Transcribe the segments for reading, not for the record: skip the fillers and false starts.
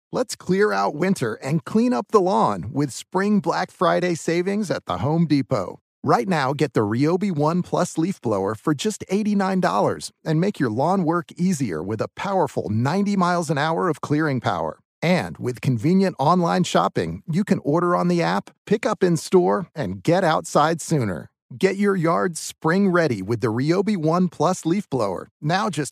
Let's clear out winter and clean up the lawn with Spring Black Friday savings at the Home Depot. Right now, get the Ryobi One Plus leaf blower for just $89 and make your lawn work easier with a powerful 90 miles an hour of clearing power. And with convenient online shopping, you can order on the app, pick up in store, and get outside sooner. Get your yard spring ready with the Ryobi One Plus leaf blower, now just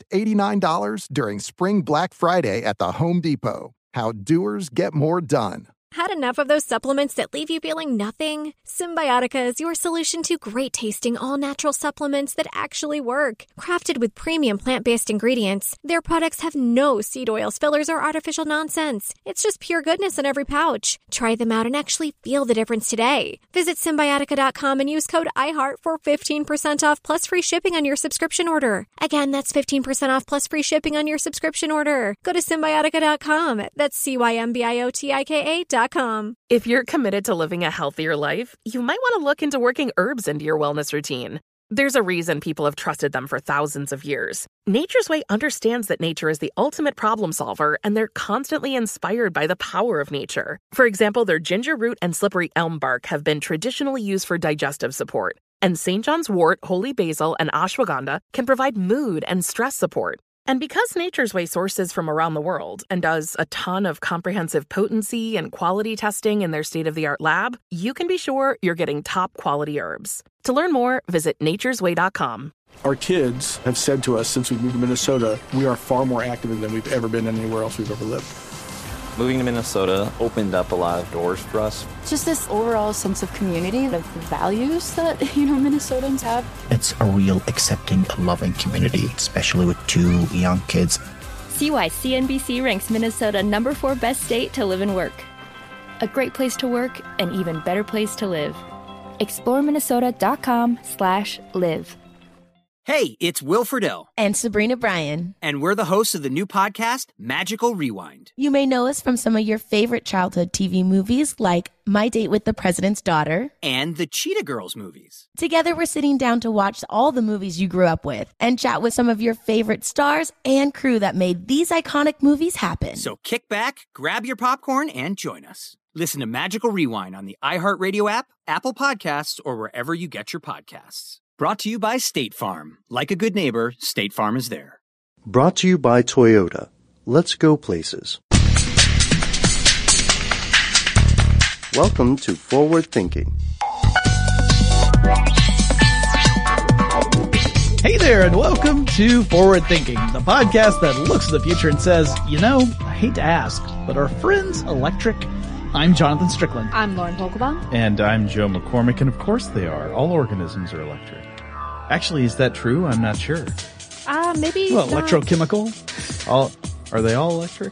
$89 during Spring Black Friday at the Home Depot. How doers get more done. Had enough of those supplements that leave you feeling nothing? Symbiotica is your solution to great-tasting, all-natural supplements that actually work. Crafted with premium plant-based ingredients, their products have no seed oils, fillers, or artificial nonsense. It's just pure goodness in every pouch. Try them out and actually feel the difference today. Visit Symbiotica.com and use code IHEART for 15% off plus free shipping on your subscription order. Again, that's 15% off plus free shipping on your subscription order. Go to Symbiotica.com. That's CYMBIOTIKA.com. If you're committed to living a healthier life, you might want to look into working herbs into your wellness routine. There's a reason people have trusted them for thousands of years. Nature's Way understands that nature is the ultimate problem solver, and they're constantly inspired by the power of nature. For example, their ginger root and slippery elm bark have been traditionally used for digestive support, and St. John's wort, holy basil, and ashwagandha can provide mood and stress support. And because Nature's Way sources from around the world and does a ton of comprehensive potency and quality testing in their state-of-the-art lab, you can be sure you're getting top-quality herbs. To learn more, visit naturesway.com. Our kids have said to us since we moved to Minnesota, we are far more active than we've ever been anywhere else we've ever lived. Moving to Minnesota opened up a lot of doors for us. Just this overall sense of community, of values that, Minnesotans have. It's a real accepting, loving community, especially with two young kids. See why CNBC ranks Minnesota number 4 best state to live and work. A great place to work, an even better place to live. ExploreMinnesota.com/live. Hey, it's Will Friedle. And Sabrina Bryan. And we're the hosts of the new podcast, Magical Rewind. You may know us from some of your favorite childhood TV movies like My Date with the President's Daughter. And the Cheetah Girls movies. Together, we're sitting down to watch all the movies you grew up with and chat with some of your favorite stars and crew that made these iconic movies happen. So kick back, grab your popcorn, and join us. Listen to Magical Rewind on the iHeartRadio app, Apple Podcasts, or wherever you get your podcasts. Brought to you by State Farm. Like a good neighbor, State Farm is there. Brought to you by Toyota. Let's go places. Welcome to Forward Thinking. Hey there, and welcome to Forward Thinking, the podcast that looks at the future and says, I hate to ask, but are friends electric? I'm Jonathan Strickland. I'm Lauren Vogelbaum. And I'm Joe McCormick, and of course they are. All organisms are electric. Actually, is that true? I'm not sure. Maybe well, not. Electrochemical? Are they all electric?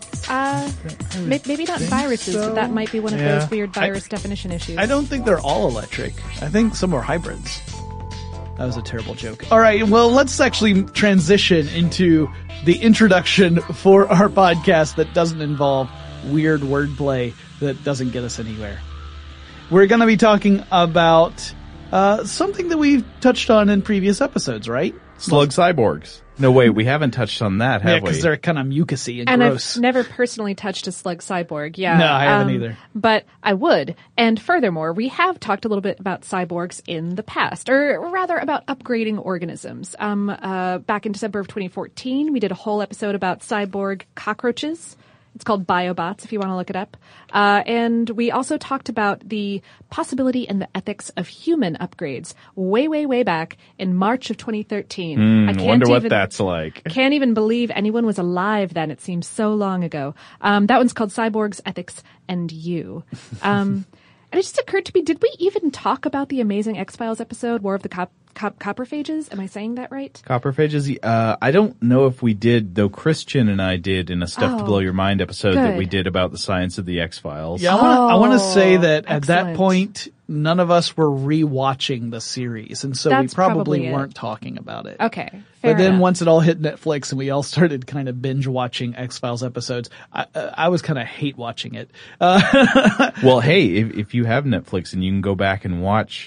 Maybe not viruses, but that might be one of those weird virus definition issues. I don't think they're all electric. I think some are hybrids. That was a terrible joke. All right, well, let's actually transition into the introduction for our podcast that doesn't involve weird wordplay that doesn't get us anywhere. We're going to be talking about something that we've touched on in previous episodes, right? Slug cyborgs. No, wait, we haven't touched on that, have we? Yeah, because they're kind of mucusy and gross. I've never personally touched a slug cyborg. Yeah, no, I haven't either. But I would. And furthermore, we have talked a little bit about cyborgs in the past, or rather about upgrading organisms. Back in December of 2014, we did a whole episode about cyborg cockroaches. It's called BioBots, if you want to look it up. And we also talked about the possibility and the ethics of human upgrades way, way, way back in March of 2013. I wonder what that's like. Can't even believe anyone was alive then. It seems so long ago. That one's called Cyborgs, Ethics, and You. And it just occurred to me, did we even talk about the amazing X-Files episode, War of the Copperphages? Am I saying that right? Copperphages? I don't know if we did, though Christian and I did in a Stuff to Blow Your Mind episode that we did about the science of the X-Files. Yeah, I want to say that at that point, none of us were rewatching the series, and so we probably weren't talking about it. Okay, But then enough. Once it all hit Netflix and we all started kind of binge watching X-Files episodes, I was kind of hate watching it. Well, hey, if you have Netflix and you can go back and watch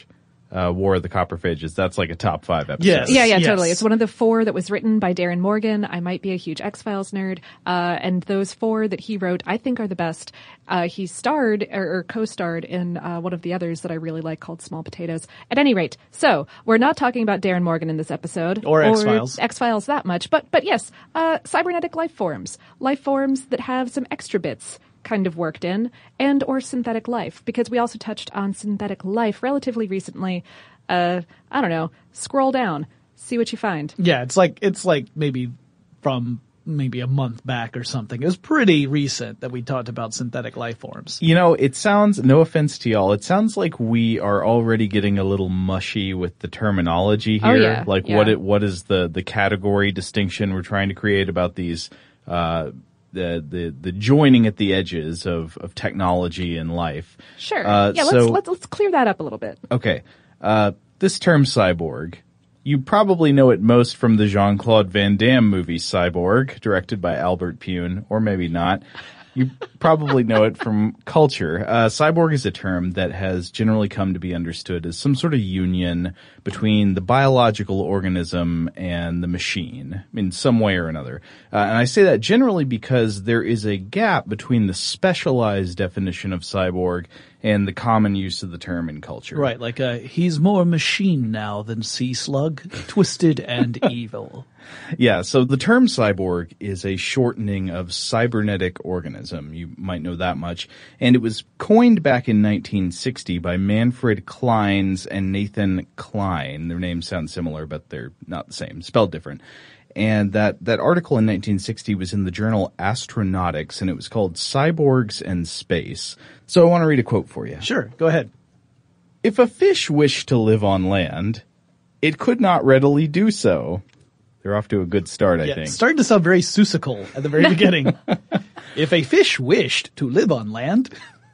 War of the Copperphages. That's like a top 5 episode. Yes. Yeah, totally. It's one of the 4 that was written by Darren Morgan. I might be a huge X-Files nerd. And those 4 that he wrote, I think are the best. He starred or co-starred in one of the others that I really like called Small Potatoes. At any rate, so we're not talking about Darren Morgan in this episode. Or X-Files. X-Files that much. But yes, cybernetic life forms that have some extra bits kind of worked in, and or synthetic life, because we also touched on synthetic life relatively recently. I don't know, scroll down, see what you find. Yeah, it's like maybe from maybe a month back or something. It was pretty recent that we talked about synthetic life forms. You know, it sounds, no offense to y'all, it sounds like we are already getting a little mushy with the terminology here. Oh, yeah. Like what is the category distinction we're trying to create about these the joining at the edges of technology and life. Sure. So let's clear that up a little bit. Okay. This term cyborg, you probably know it most from the Jean-Claude Van Damme movie Cyborg, directed by Albert Pune, or maybe not. You probably know it from culture. Cyborg is a term that has generally come to be understood as some sort of union between the biological organism and the machine in some way or another. And I say that generally because there is a gap between the specialized definition of cyborg and the common use of the term in culture. Right, like he's more machine now than sea slug, twisted and evil. Yeah, so the term cyborg is a shortening of cybernetic organism. You might know that much. And it was coined back in 1960 by Manfred Clynes and Nathan Klein. Their names sound similar, but they're not the same, spelled different. And that article in 1960 was in the journal Astronautics, and it was called Cyborgs and Space. So I want to read a quote for you. Sure, go ahead. If a fish wished to live on land, it could not readily do so. They're off to a good start, I think. It's starting to sound very Seussical at the very beginning. If a fish wished to live on land.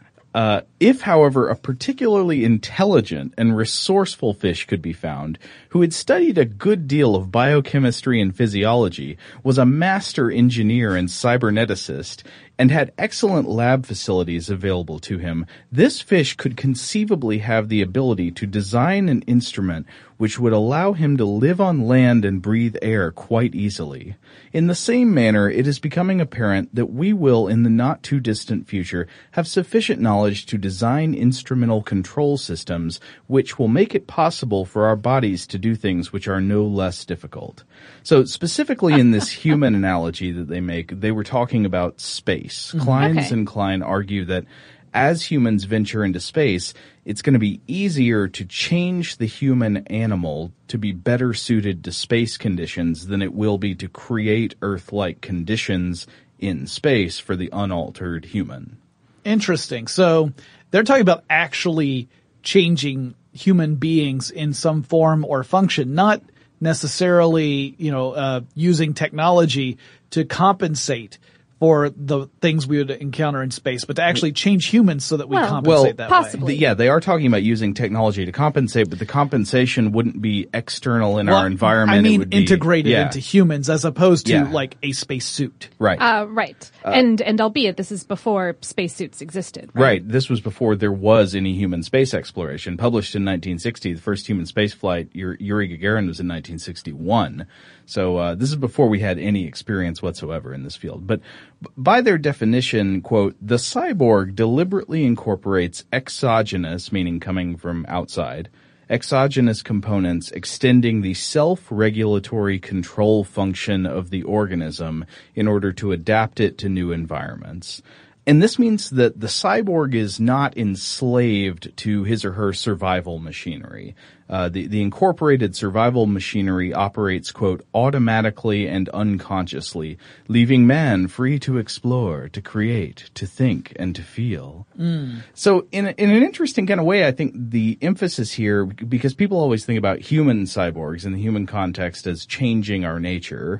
If, however, a particularly intelligent and resourceful fish could be found, who had studied a good deal of biochemistry and physiology, was a master engineer and cyberneticist, and had excellent lab facilities available to him, this fish could conceivably have the ability to design an instrument which would allow him to live on land and breathe air quite easily. In the same manner, it is becoming apparent that we will, in the not-too-distant future, have sufficient knowledge to design instrumental control systems which will make it possible for our bodies to do things which are no less difficult. So specifically in this human analogy that they make, they were talking about space. Clynes and Klein argue that as humans venture into space, it's going to be easier to change the human animal to be better suited to space conditions than it will be to create Earth-like conditions in space for the unaltered human. Interesting. So they're talking about actually changing human beings in some form or function, not necessarily, using technology to compensate for the things we would encounter in space, but to actually change humans so that we compensate that possibly. way. Yeah, they are talking about using technology to compensate, but the compensation wouldn't be external in our environment. I mean, it would be integrated into humans as opposed to like a space suit. Right. Right. And albeit this is before spacesuits existed. Right. This was before there was any human space exploration. Published in 1960, the first human space flight, Yuri Gagarin, was in 1961. So this is before we had any experience whatsoever in this field. But by their definition, quote, the cyborg deliberately incorporates exogenous, meaning coming from outside, exogenous components extending the self-regulatory control function of the organism in order to adapt it to new environments. And this means that the cyborg is not enslaved to his or her survival machinery. The incorporated survival machinery operates, quote, automatically and unconsciously, leaving man free to explore, to create, to think, and to feel. So in an interesting kind of way, I think the emphasis here, because people always think about human cyborgs in the human context as changing our nature,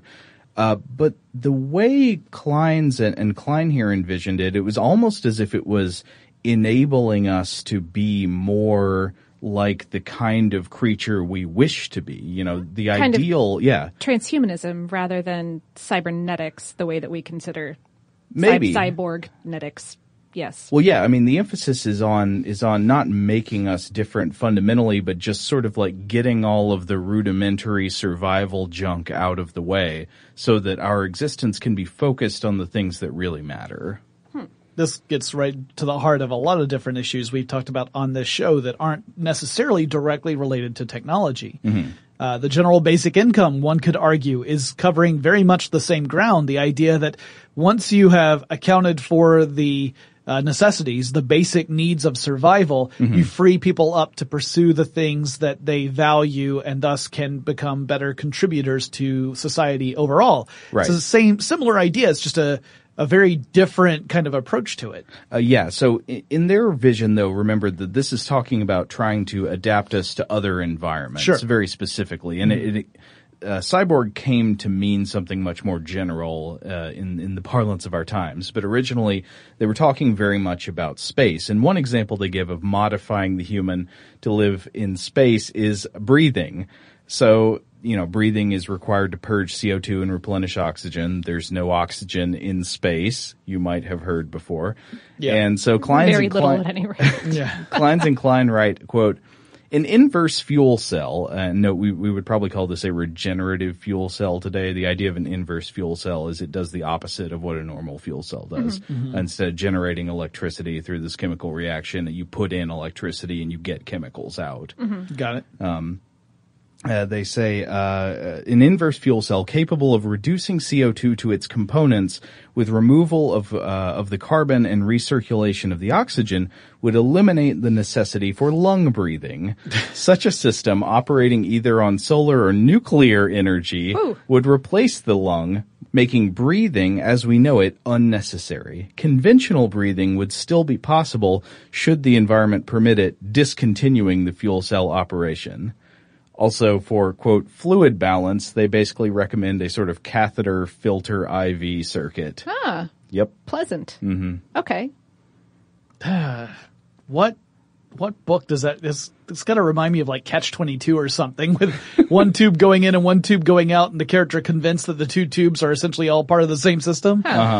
but the way Clynes and Klein here envisioned it, it was almost as if it was enabling us to be more like the kind of creature we wish to be. The kind ideal, transhumanism rather than cybernetics, the way that we consider maybe cyborgnetics. Yes. Well, yeah, I mean, the emphasis is on not making us different fundamentally, but just sort of like getting all of the rudimentary survival junk out of the way so that our existence can be focused on the things that really matter. This gets right to the heart of a lot of different issues we've talked about on this show that aren't necessarily directly related to technology. The general basic income, one could argue, is covering very much the same ground. The idea that once you have accounted for the necessities, the basic needs of survival, you free people up to pursue the things that they value and thus can become better contributors to society overall. Right. It's the similar idea. It's just a very different kind of approach to it. Yeah. So in their vision, though, remember that this is talking about trying to adapt us to other environments very specifically. And cyborg came to mean something much more general in the parlance of our times. But originally, they were talking very much about space. And one example they give of modifying the human to live in space is breathing. So, breathing is required to purge CO2 and replenish oxygen. There's no oxygen in space, you might have heard before. Yeah. And so Kleins Very and little Klein, at any rate. Kleins and Klein write, quote, an inverse fuel cell, note we would probably call this a regenerative fuel cell today. The idea of an inverse fuel cell is it does the opposite of what a normal fuel cell does. Instead of generating electricity through this chemical reaction, you put in electricity and you get chemicals out. Got it. They say an inverse fuel cell capable of reducing CO2 to its components with removal of the carbon and recirculation of the oxygen would eliminate the necessity for lung breathing. Such a system operating either on solar or nuclear energy would replace the lung, making breathing as we know it unnecessary. Conventional breathing would still be possible should the environment permit it, discontinuing the fuel cell operation. Also, for, quote, fluid balance, they basically recommend a sort of catheter filter IV circuit. Ah. Yep. Pleasant. Okay. What book does that? It's got to remind me of like Catch-22 or something, with one tube going in and one tube going out, and the character convinced that the two tubes are essentially all part of the same system.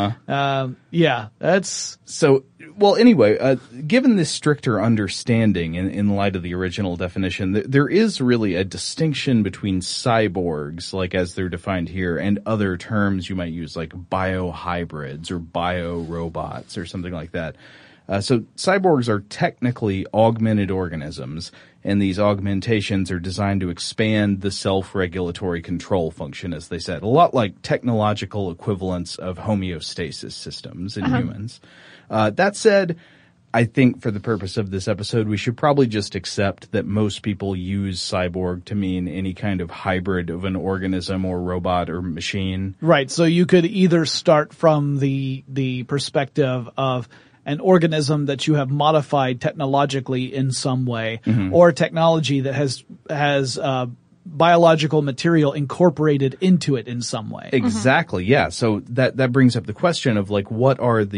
Yeah, that's so. Well, anyway, given this stricter understanding in light of the original definition, there is really a distinction between cyborgs, like as they're defined here, and other terms you might use, like biohybrids or biorobots or something like that. So cyborgs are technically augmented organisms, and these augmentations are designed to expand the self-regulatory control function, as they said, a lot like technological equivalents of homeostasis systems in humans. That said, I think for the purpose of this episode, we should probably just accept that most people use cyborg to mean any kind of hybrid of an organism or robot or machine. Right. So you could either start from the perspective of an organism that you have modified technologically in some way, or technology that has biological material incorporated into it in some way. Exactly. Yeah. So that brings up the question of like, what's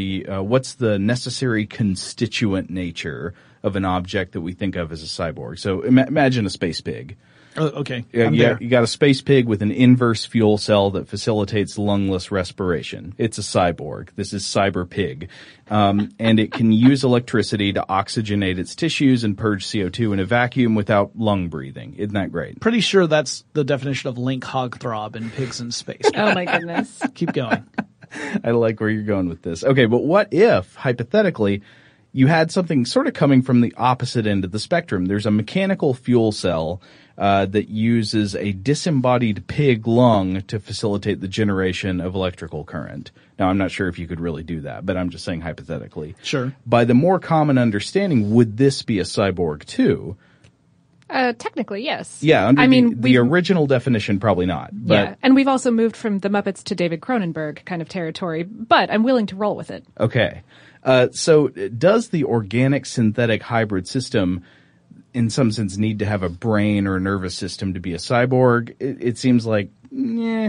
the necessary constituent nature of an object that we think of as a cyborg? So imagine a space pig. Oh, okay. You got a space pig with an inverse fuel cell that facilitates lungless respiration. It's a cyborg. This is Cyber Pig. And it can use electricity to oxygenate its tissues and purge CO2 in a vacuum without lung breathing. Isn't that great? Pretty sure that's the definition of Link Hogthrob in Pigs in Space. Oh my goodness. Keep going. I like where you're going with this. Okay, but what if, hypothetically, you had something sort of coming from the opposite end of the spectrum? There's a mechanical fuel cell that uses a disembodied pig lung to facilitate the generation of electrical current. Now, I'm not sure if you could really do that, but I'm just saying hypothetically. Sure. By the more common understanding, would this be a cyborg too? Technically, yes. Yeah, under the original definition, probably not. But yeah, and we've also moved from the Muppets to David Cronenberg kind of territory, but I'm willing to roll with it. Okay. So does the organic synthetic hybrid system in some sense need to have a brain or a nervous system to be a cyborg? It seems like, yeah.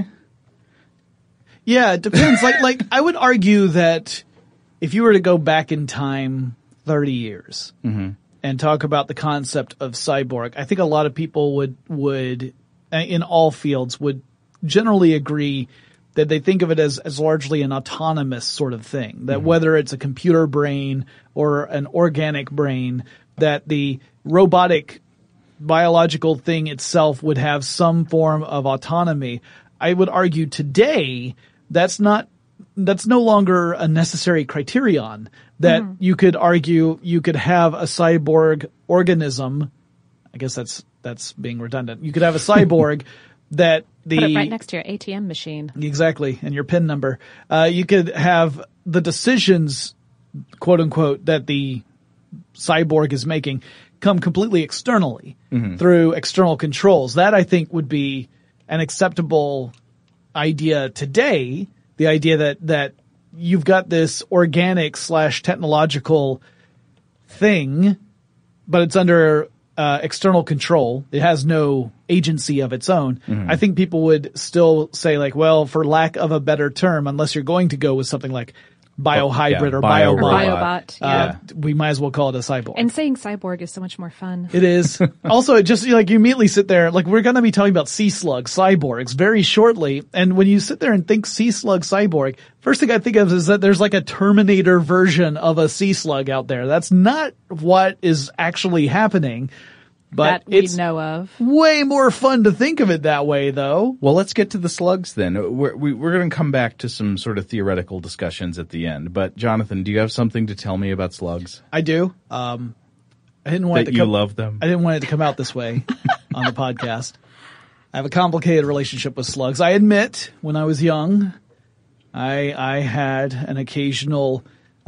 Yeah, it depends. like I would argue that if you were to go back in time 30 years and talk about the concept of cyborg, I think a lot of people would in all fields would generally agree that they think of it as largely an autonomous sort of thing. That whether it's a computer brain or an organic brain, that the robotic biological thing itself would have some form of autonomy. I would argue today that's no longer a necessary criterion. That you could argue you could have a cyborg organism. I guess that's being redundant. You could have a cyborg that Put it right next to your ATM machine. Exactly, and your PIN number. You could have the decisions, quote unquote, that the cyborg is making come completely externally through external controls. That, I think, would be an acceptable idea today. The idea that you've got this organic / technological thing, but it's under external control. It has no agency of its own. I think people would still say, like, well, for lack of a better term, unless you're going to go with something like biohybrid or biobot, we might as well call it a cyborg. And saying cyborg is so much more fun. It is. Also, it just, like, you immediately sit there, like, we're going to be talking about sea slug cyborgs very shortly. And when you sit there and think sea slug cyborg, first thing I think of is that there's like a Terminator version of a sea slug out there. That's not what is actually happening. But that we know of. Way more fun to think of it that way, though. Well, let's get to the slugs then. We're going to come back to some sort of theoretical discussions at the end. But Jonathan, do you have something to tell me about slugs? I do. I didn't want that you love them. I didn't want it to come out this way on the podcast. I have a complicated relationship with slugs. I admit, when I was young, I had an occasional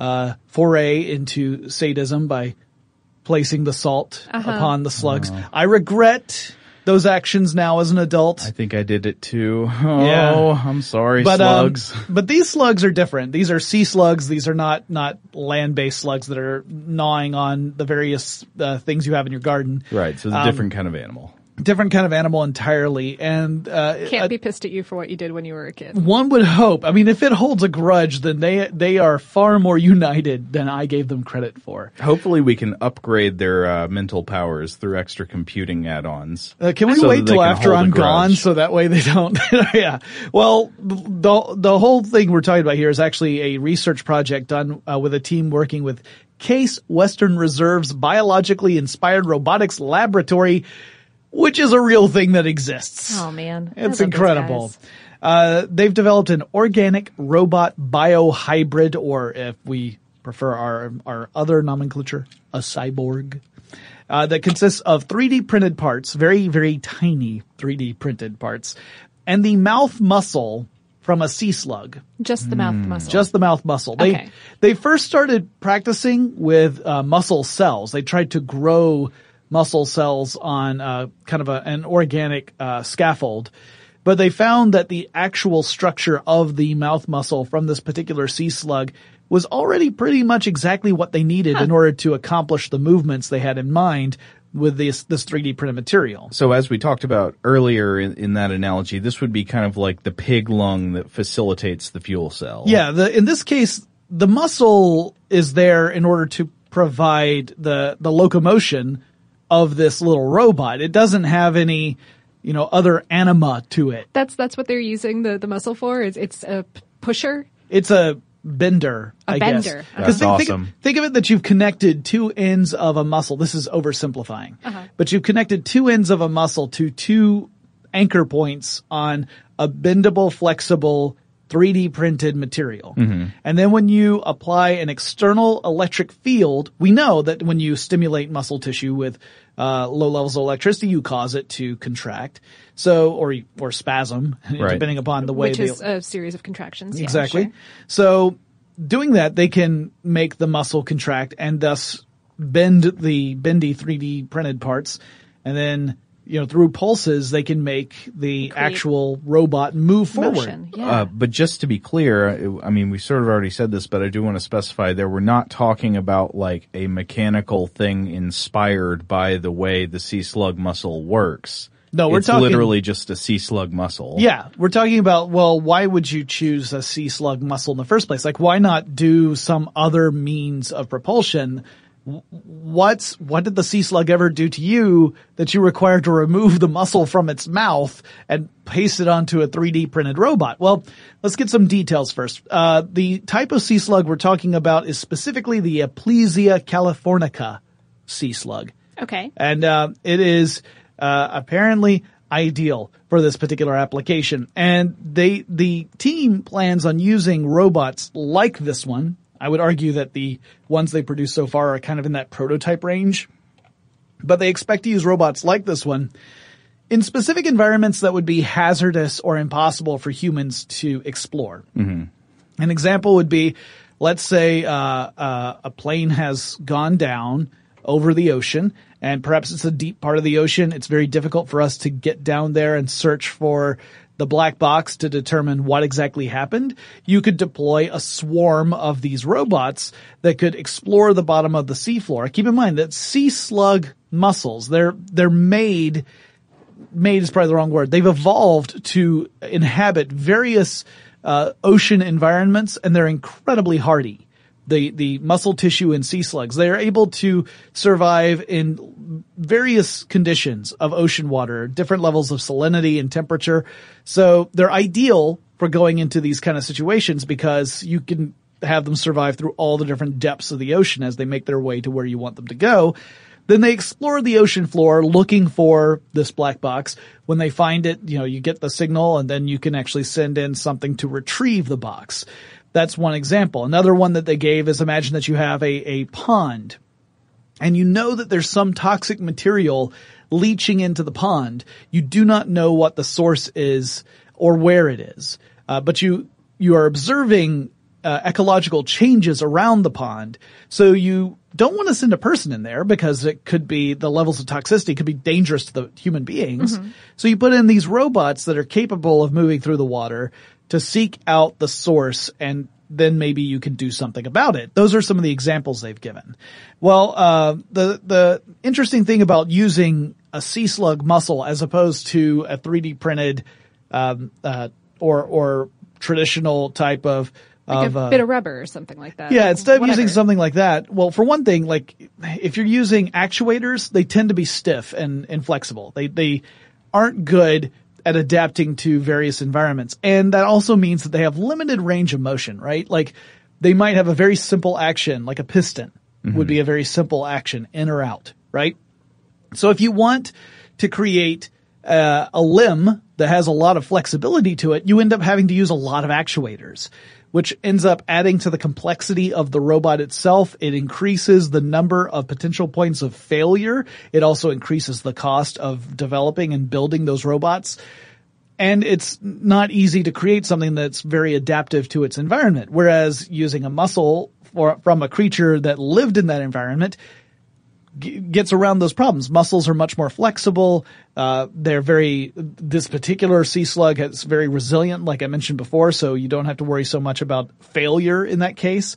foray into sadism by placing the salt upon the slugs. I regret those actions now as an adult. I think I did it too. Oh, I'm sorry, slugs. But these slugs are different. These are sea slugs. These are not land-based slugs that are gnawing on the various things you have in your garden. Right, so it's a different kind of animal. Different kind of animal entirely, and can't be pissed at you for what you did when you were a kid. One would hope. I mean, if it holds a grudge, then they are far more united than I gave them credit for. Hopefully, we can upgrade their mental powers through extra computing add-ons. Can we wait till after I'm gone so that way they don't? Yeah. Well, the whole thing we're talking about here is actually a research project done with a team working with Case Western Reserve's Biologically Inspired Robotics Laboratory, which is a real thing that exists. Oh, man. It's incredible. They've developed an organic robot biohybrid, or if we prefer our other nomenclature, a cyborg, that consists of 3D printed parts, very, very tiny 3D printed parts, and the mouth muscle from a sea slug. Just the mouth muscle. Just the mouth muscle. Okay. They first started practicing with muscle cells. They tried to grow muscle cells on kind of an organic scaffold. But they found that the actual structure of the mouth muscle from this particular sea slug was already pretty much exactly what they needed in order to accomplish the movements they had in mind with this 3D printed material. So as we talked about earlier in that analogy, this would be kind of like the pig lung that facilitates the fuel cell. Yeah, in this case, the muscle is there in order to provide the locomotion of this little robot. It doesn't have any, other anima to it. That's what they're using the muscle for. It's a pusher. It's a bender, I guess. That's awesome. Think of it that you've connected two ends of a muscle. This is oversimplifying. But you've connected two ends of a muscle to two anchor points on a bendable, flexible 3D printed material. And then when you apply an external electric field, we know that when you stimulate muscle tissue with low levels of electricity, you cause it to contract. So, or spasm, depending upon the way which is a series of contractions. Exactly. Yeah, sure. So doing that, they can make the muscle contract and thus bend the bendy 3D printed parts. And then, through pulses, they can make the actual robot move forward. Motion, yeah. But just to be clear, I mean, we sort of already said this, but I do want to specify there we're not talking about like a mechanical thing inspired by the way the sea slug muscle works. No, it's literally just a sea slug muscle. Yeah, we're talking about, well, why would you choose a sea slug muscle in the first place? Like, why not do some other means of propulsion what did the sea slug ever do to you that you required to remove the muscle from its mouth and paste it onto a 3D printed robot? Well, let's get some details first. The type of sea slug we're talking about is specifically the Aplysia californica sea slug. Okay. And it is apparently ideal for this particular application. And the team plans on using robots like this one. I would argue that the ones they produce so far are kind of in that prototype range. But they expect to use robots like this one in specific environments that would be hazardous or impossible for humans to explore. Mm-hmm. An example would be, let's say a plane has gone down over the ocean, and perhaps it's a deep part of the ocean. It's very difficult for us to get down there and search for the black box to determine what exactly happened. You could deploy a swarm of these robots that could explore the bottom of the seafloor. Keep in mind that sea slug muscles, they're made is probably the wrong word. They've evolved to inhabit various ocean environments, and they're incredibly hardy. The muscle tissue in sea slugs, they are able to survive in various conditions of ocean water, different levels of salinity and temperature. So they're ideal for going into these kind of situations because you can have them survive through all the different depths of the ocean as they make their way to where you want them to go. Then they explore the ocean floor looking for this black box. When they find it, you get the signal, and then you can actually send in something to retrieve the box. That's one example. Another one that they gave is, imagine that you have a pond, and you know that there's some toxic material leaching into the pond. You do not know what the source is or where it is, but you are observing ecological changes around the pond. So you don't want to send a person in there because it could be, the levels of toxicity could be dangerous to the human beings. Mm-hmm. So you put in these robots that are capable of moving through the water to seek out the source, and then maybe you can do something about it. Those are some of the examples they've given. Well, the interesting thing about using a sea slug muscle as opposed to a 3D printed, or traditional type of, like a bit of rubber or something like that. Yeah, instead of using something like that, well, for one thing, like if you're using actuators, they tend to be stiff and inflexible. They aren't good at adapting to various environments. And that also means that they have limited range of motion, right? Like they might have a very simple action, like a piston would be a very simple action, in or out, right? So if you want to create a limb that has a lot of flexibility to it, you end up having to use a lot of actuators, which ends up adding to the complexity of the robot itself. It increases the number of potential points of failure. It also increases the cost of developing and building those robots. And it's not easy to create something that's very adaptive to its environment. Whereas using a muscle from a creature that lived in that environment gets around those problems. Muscles are much more flexible. This particular sea slug is very resilient, like I mentioned before, so you don't have to worry so much about failure in that case.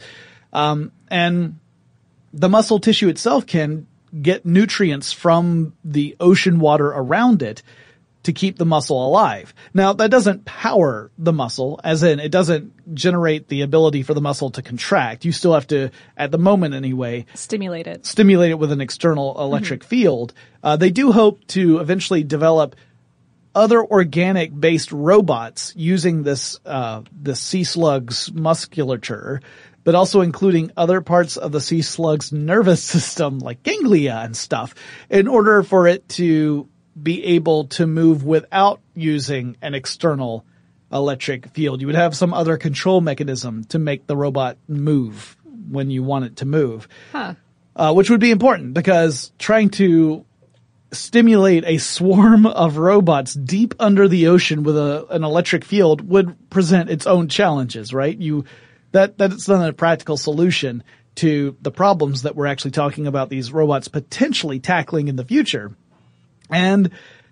And the muscle tissue itself can get nutrients from the ocean water around it to keep the muscle alive. Now, that doesn't power the muscle, as in it doesn't generate the ability for the muscle to contract. You still have to, at the moment anyway, stimulate it with an external electric field. They do hope to eventually develop other organic-based robots using this sea slug's musculature, but also including other parts of the sea slug's nervous system, like ganglia and stuff, in order for it to be able to move without using an external electric field. You would have some other control mechanism to make the robot move when you want it to move. Which would be important because trying to stimulate a swarm of robots deep under the ocean with an electric field would present its own challenges, right? That's not a practical solution to the problems that we're actually talking about these robots potentially tackling in the future. And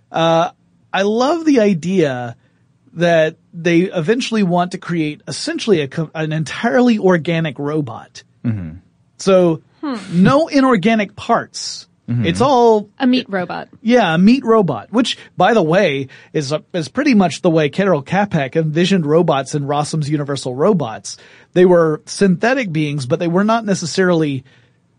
I love the idea that they eventually want to create essentially an entirely organic robot. Mm-hmm. So no inorganic parts. Mm-hmm. It's all a meat robot. Yeah, a meat robot, which, by the way, is pretty much the way Carol Capek envisioned robots in Rossum's Universal Robots. They were synthetic beings, but they were not necessarily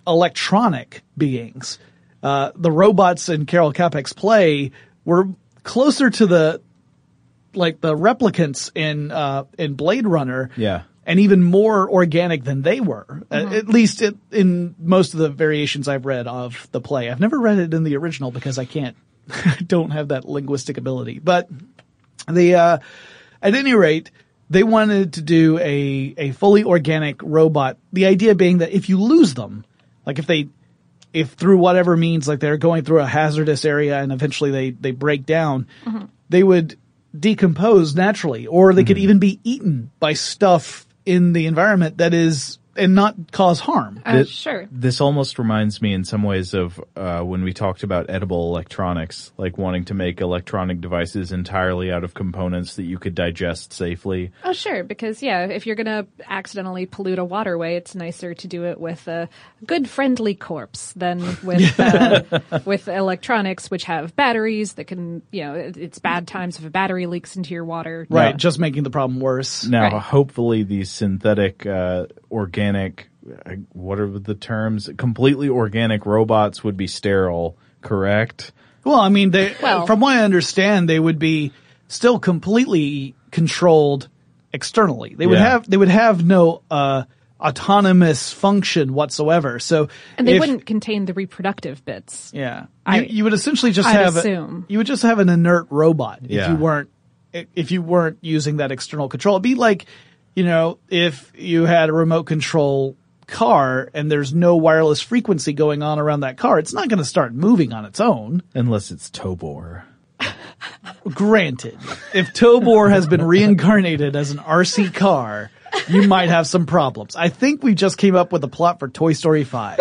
electronic beings. The robots in Carol Capek's play were closer to the replicants in Blade Runner. Yeah. And even more organic than they were, at least in most of the variations I've read of the play. I've never read it in the original because I don't have that linguistic ability. But at any rate, they wanted to do a fully organic robot. The idea being that if you lose them, like if through whatever means, like they're going through a hazardous area and eventually they break down, they would decompose naturally, or they could even be eaten by stuff in the environment that is, and not cause harm. Sure. This almost reminds me in some ways of when we talked about edible electronics, like wanting to make electronic devices entirely out of components that you could digest safely. Oh, sure. Because, if you're going to accidentally pollute a waterway, it's nicer to do it with a good friendly corpse than with with electronics, which have batteries that can, it's bad times if a battery leaks into your water. Right. Just making the problem worse. Now, hopefully these synthetic, organic, what are the terms? Completely organic robots would be sterile, correct? Well, I mean, from what I understand, they would be still completely controlled externally. They would have no autonomous function whatsoever. So, and they wouldn't contain the reproductive bits. Yeah, you would essentially just you would just have an inert robot if you weren't using that external control. It'd be like, if you had a remote control car and there's no wireless frequency going on around that car, it's not going to start moving on its own. Unless it's Tobor. Granted, if Tobor has been reincarnated as an RC car, you might have some problems. I think we just came up with a plot for Toy Story 5.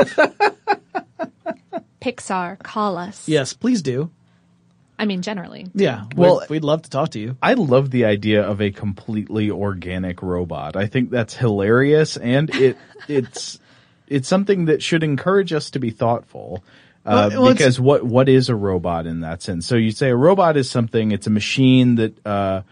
Pixar, call us. Yes, please do. I mean, generally. Yeah. Well, we'd love to talk to you. I love the idea of a completely organic robot. I think that's hilarious, and it's something that should encourage us to be thoughtful. Because what is a robot in that sense? So you say a robot is something, it's a machine that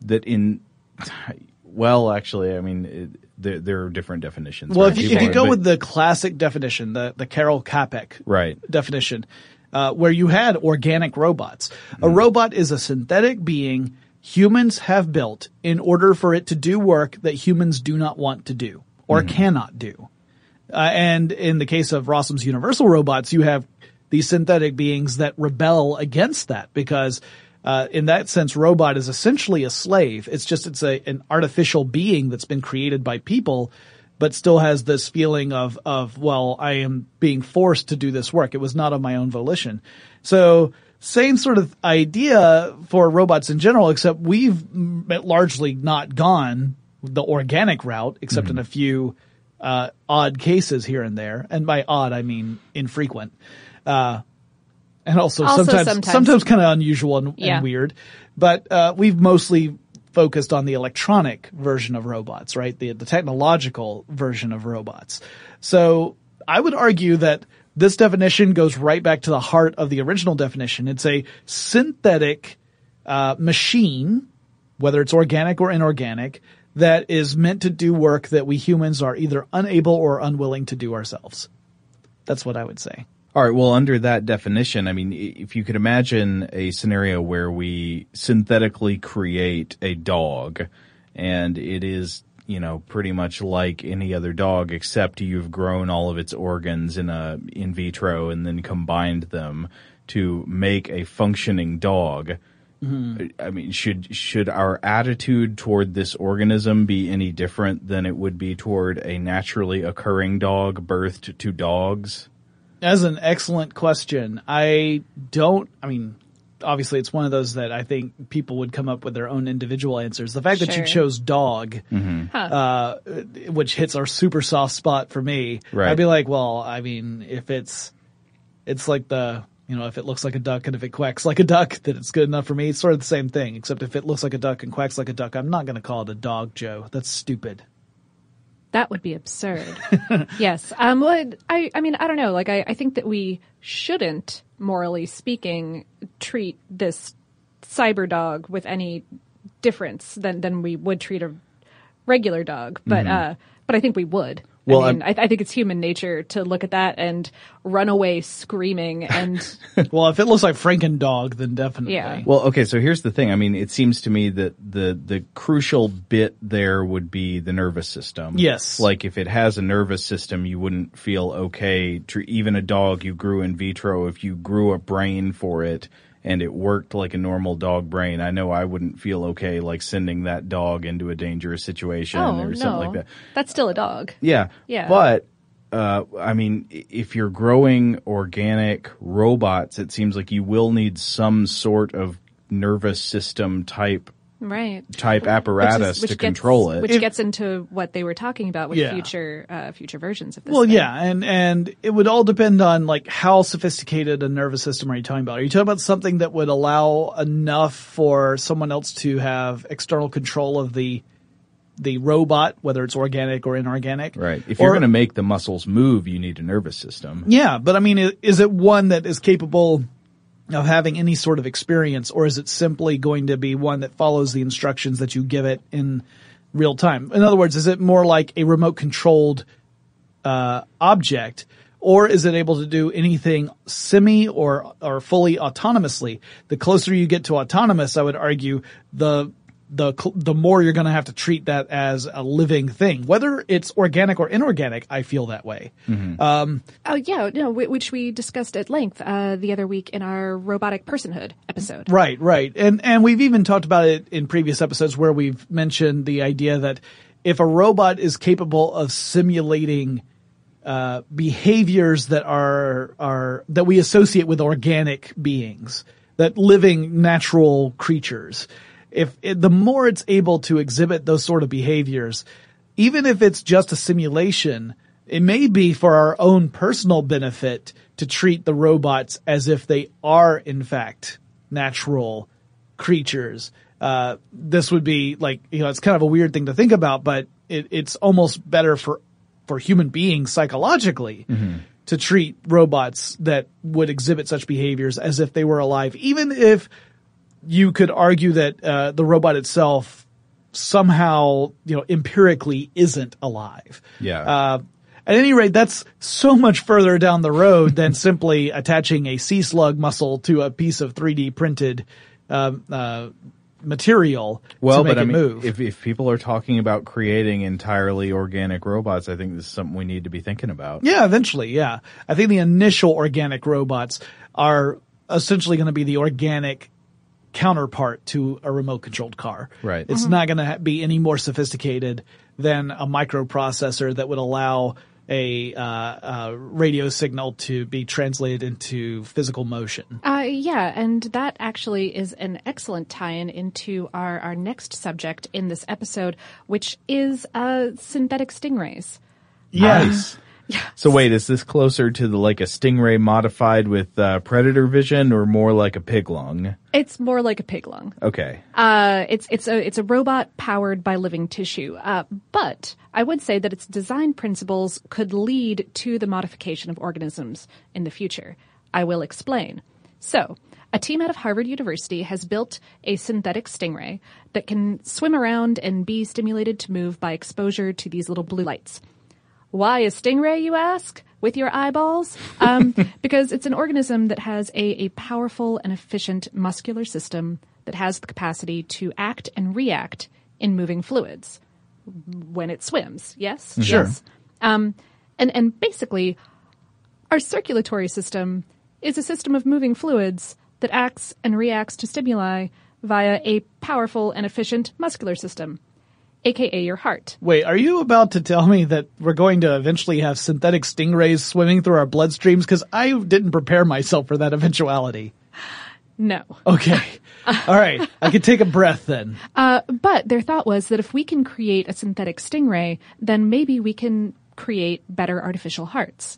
actually, I mean, there are different definitions. Well, if you go with the classic definition, the Carol Capek definition, where you had organic robots. A robot is a synthetic being humans have built in order for it to do work that humans do not want to do or cannot do. And in the case of Rossum's Universal Robots, you have these synthetic beings that rebel against that because in that sense, robot is essentially a slave. It's an artificial being that's been created by people, but still has this feeling of, well, I am being forced to do this work. It was not of my own volition. So same sort of idea for robots in general, except we've largely not gone the organic route, except in a few odd cases here and there. And by odd, I mean infrequent. And also sometimes kind of unusual and weird. But we've mostly focused on the electronic version of robots, right? The technological version of robots. So I would argue that this definition goes right back to the heart of the original definition. It's a synthetic machine, whether it's organic or inorganic, that is meant to do work that we humans are either unable or unwilling to do ourselves. That's what I would say. All right. Well, under that definition, I mean, if you could imagine a scenario where we synthetically create a dog and it is, pretty much like any other dog, except you've grown all of its organs in vitro and then combined them to make a functioning dog. I mean, should our attitude toward this organism be any different than it would be toward a naturally occurring dog birthed to dogs? That's an excellent question. Obviously it's one of those that I think people would come up with their own individual answers. The fact that you chose dog, which hits our super soft spot for me, I'd be like, well, I mean, if it's like if it looks like a duck and if it quacks like a duck, then it's good enough for me. It's sort of the same thing, except if it looks like a duck and quacks like a duck, I'm not going to call it a dog, Joe. That's stupid. That would be absurd. Yes. I mean, I don't know. Like, I think that we shouldn't, morally speaking, treat this cyber dog with any difference than we would treat a regular dog. But I think we would. Well, I think it's human nature to look at that and run away screaming and. Well, if it looks like Frankendog, then definitely. Yeah. Well, okay, so here's the thing. I mean, it seems to me that the crucial bit there would be the nervous system. Yes. Like if it has a nervous system, you wouldn't feel okay. Even a dog you grew in vitro, if you grew a brain for it and it worked like a normal dog brain, I know I wouldn't feel okay like sending that dog into a dangerous situation or something like that. That's still a dog. Yeah. Yeah. But, I mean, if you're growing organic robots, it seems like you will need some sort of nervous system type apparatus to control it. Which gets into what they were talking about with future versions of this. Well, yeah, and it would all depend on like how sophisticated a nervous system are you talking about? Are you talking about something that would allow enough for someone else to have external control of the robot, whether it's organic or inorganic? Right. If you're going to make the muscles move, you need a nervous system. Yeah, but I mean, is it one that is capable of having any sort of experience, or is it simply going to be one that follows the instructions that you give it in real time? In other words, is it more like a remote controlled object, or is it able to do anything semi or fully autonomously? The closer you get to autonomous, I would argue, the more you're going to have to treat that as a living thing, whether it's organic or inorganic. I feel that way. Mm-hmm. Which we discussed at length the other week in our robotic personhood episode. Right. And we've even talked about it in previous episodes where we've mentioned the idea that if a robot is capable of simulating behaviors that are that we associate with organic beings, that living natural creatures, the more it's able to exhibit those sort of behaviors, even if it's just a simulation, it may be for our own personal benefit to treat the robots as if they are in fact natural creatures. This would be like, it's kind of a weird thing to think about, but it's almost better for human beings psychologically to treat robots that would exhibit such behaviors as if they were alive, even if you could argue that the robot itself somehow, empirically isn't alive. Yeah. At any rate, that's so much further down the road than simply attaching a sea slug muscle to a piece of 3D printed material to make it move. If people are talking about creating entirely organic robots, I think this is something we need to be thinking about. Yeah, eventually, yeah. I think the initial organic robots are essentially going to be the organic counterpart to a remote controlled car. Right. It's not going to be any more sophisticated than a microprocessor that would allow a radio signal to be translated into physical motion. And that actually is an excellent tie-in into our next subject in this episode, which is synthetic stingrays. Yes. So wait, is this closer to like a stingray modified with predator vision, or more like a pig lung? It's more like a pig lung. Okay. It's a robot powered by living tissue. But I would say that its design principles could lead to the modification of organisms in the future. I will explain. So, a team out of Harvard University has built a synthetic stingray that can swim around and be stimulated to move by exposure to these little blue lights. Why a stingray, you ask, with your eyeballs? Because it's an organism that has a powerful and efficient muscular system that has the capacity to act and react in moving fluids when it swims. Yes? Sure. Yes. And basically, our circulatory system is a system of moving fluids that acts and reacts to stimuli via a powerful and efficient muscular system, aka your heart. Wait, are you about to tell me that we're going to eventually have synthetic stingrays swimming through our bloodstreams? Because I didn't prepare myself for that eventuality. No. Okay. All right. I can take a breath then. But their thought was that if we can create a synthetic stingray, then maybe we can create better artificial hearts.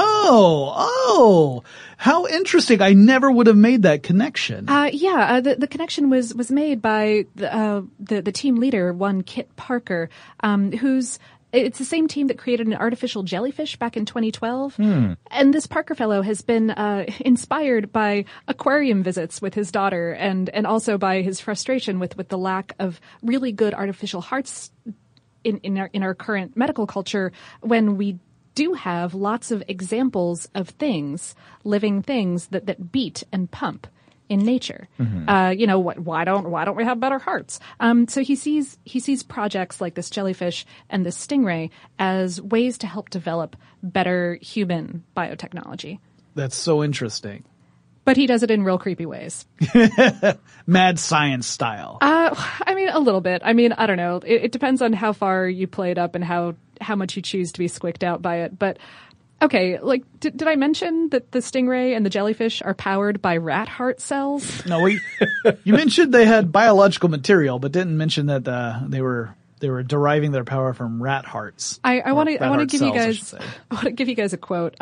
Oh, how interesting. I never would have made that connection. The connection was made by the team leader, one Kit Parker, it's the same team that created an artificial jellyfish back in 2012. And this Parker fellow has been inspired by aquarium visits with his daughter and also by his frustration with the lack of really good artificial hearts in our current medical culture, when we do have lots of examples of things, living things that beat and pump in nature. Why don't we have better hearts? So he sees projects like this jellyfish and this stingray as ways to help develop better human biotechnology. That's so interesting. But he does it in real creepy ways. Mad science style. I mean, a little bit. I mean, I don't know. It depends on how far you play it up and how much you choose to be squicked out by it. But, okay, like, did I mention that the stingray and the jellyfish are powered by rat heart cells? No, you mentioned they had biological material, but didn't mention that they were deriving their power from rat hearts. I want to give you guys a quote.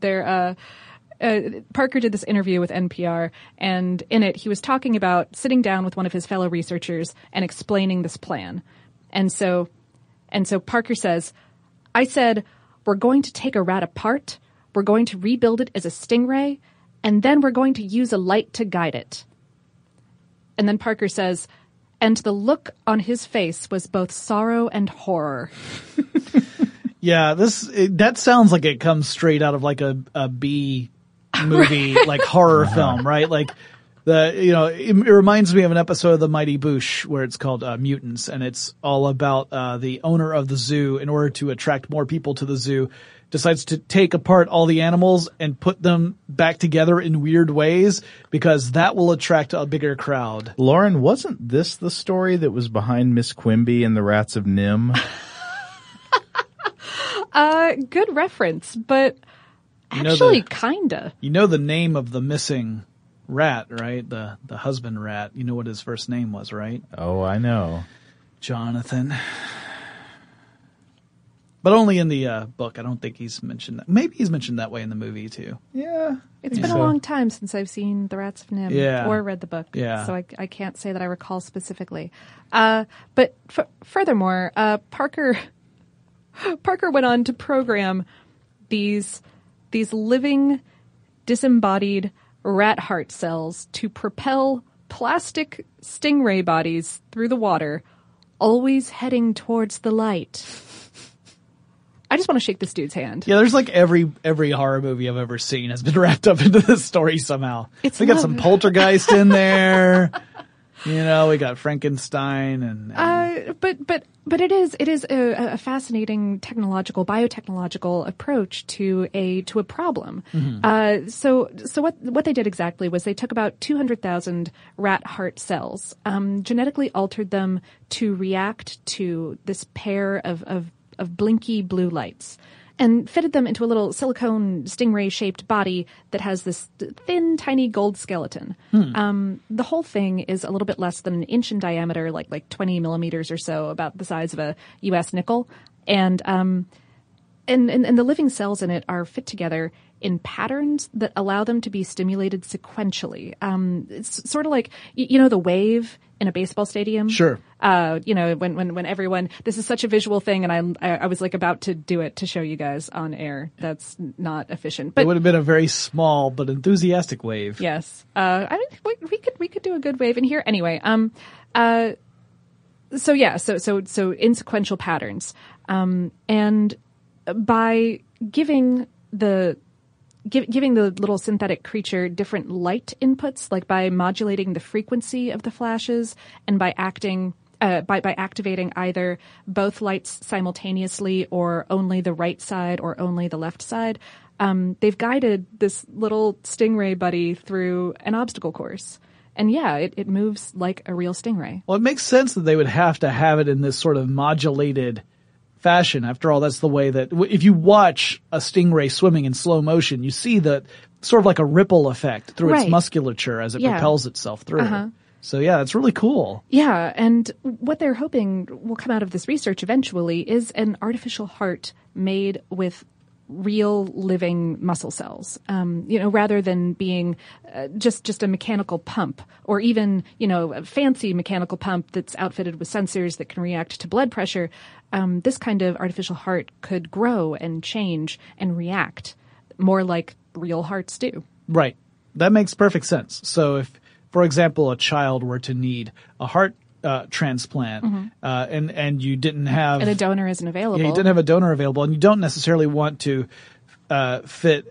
Parker did this interview with NPR, and in it he was talking about sitting down with one of his fellow researchers and explaining this plan. And so Parker says, I said, we're going to take a rat apart, we're going to rebuild it as a stingray, and then we're going to use a light to guide it. And then Parker says, and the look on his face was both sorrow and horror. Yeah, that sounds like it comes straight out of like a B movie, like horror film, right? Like it reminds me of an episode of The Mighty Boosh where it's called Mutants, and it's all about the owner of the zoo, in order to attract more people to the zoo, decides to take apart all the animals and put them back together in weird ways because that will attract a bigger crowd. Lauren, wasn't this the story that was behind Miss Quimby and the Rats of Nim? Good reference, but actually kinda. You know the name of the missing rat, right? The husband rat. You know what his first name was, right? Oh, I know. Jonathan. But only in the book. I don't think he's mentioned that. Maybe he's mentioned that way in the movie too. Yeah. It's been a long time since I've seen The Rats of Nim or read the book. Yeah. So I can't say that I recall specifically. But furthermore, Parker went on to program these living, disembodied rat heart cells to propel plastic stingray bodies through the water, always heading towards the light. I just want to shake this dude's hand. Yeah, there's like every horror movie I've ever seen has been wrapped up into this story somehow. We got some Poltergeist in there. We got Frankenstein and but it is a fascinating biotechnological approach to a problem. Mm-hmm. So what they did exactly was they took about 200,000 rat heart cells, genetically altered them to react to this pair of blinky blue lights, and fitted them into a little silicone stingray-shaped body that has this thin, tiny gold skeleton. The whole thing is a little bit less than an inch in diameter, like 20 millimeters or so, about the size of a U.S. nickel. And the living cells in it are fit together in patterns that allow them to be stimulated sequentially. It's sort of like, the wave in a baseball stadium. Sure. When everyone, this is such a visual thing, and I was like about to do it to show you guys on air. That's not efficient. But it would have been a very small but enthusiastic wave. Yes. I mean, we could do a good wave in here anyway. So in sequential patterns, and by giving the little synthetic creature different light inputs, like by modulating the frequency of the flashes and by activating either both lights simultaneously or only the right side or only the left side, they've guided this little stingray buddy through an obstacle course. And yeah, it moves like a real stingray. Well, it makes sense that they would have to have it in this sort of modulated fashion. After all, that's the way that if you watch a stingray swimming in slow motion, you see that sort of like a ripple effect through its musculature as it propels itself through. Uh-huh. So yeah, it's really cool. Yeah, and what they're hoping will come out of this research eventually is an artificial heart made with real living muscle cells, rather than being just a mechanical pump, or even, a fancy mechanical pump that's outfitted with sensors that can react to blood pressure. This kind of artificial heart could grow and change and react more like real hearts do. Right. That makes perfect sense. So if, for example, a child were to need a heart transplant, and you didn't have, and a donor isn't available. Yeah, you didn't have a donor available, and you don't necessarily want to fit